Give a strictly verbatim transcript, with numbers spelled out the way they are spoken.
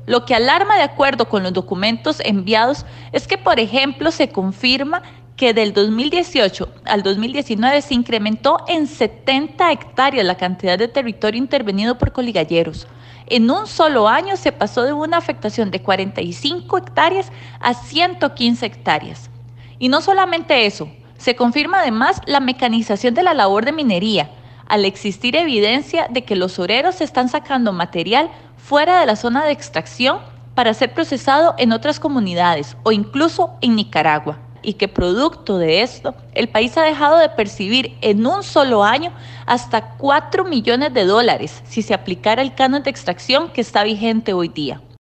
Lo que alarma de acuerdo con los documentos enviados es que, por ejemplo, se confirma que del dos mil dieciocho al dos mil diecinueve se incrementó en setenta hectáreas la cantidad de territorio intervenido por coligalleros. En un solo año se pasó de una afectación de cuarenta y cinco hectáreas a ciento quince hectáreas. Y no solamente eso, se confirma además la mecanización de la labor de minería, al existir evidencia de que los obreros están sacando material fuera de la zona de extracción para ser procesado en otras comunidades o incluso en Nicaragua, y que producto de esto, el país ha dejado de percibir en un solo año hasta cuatro millones de dólares si se aplicara el canon de extracción que está vigente hoy día.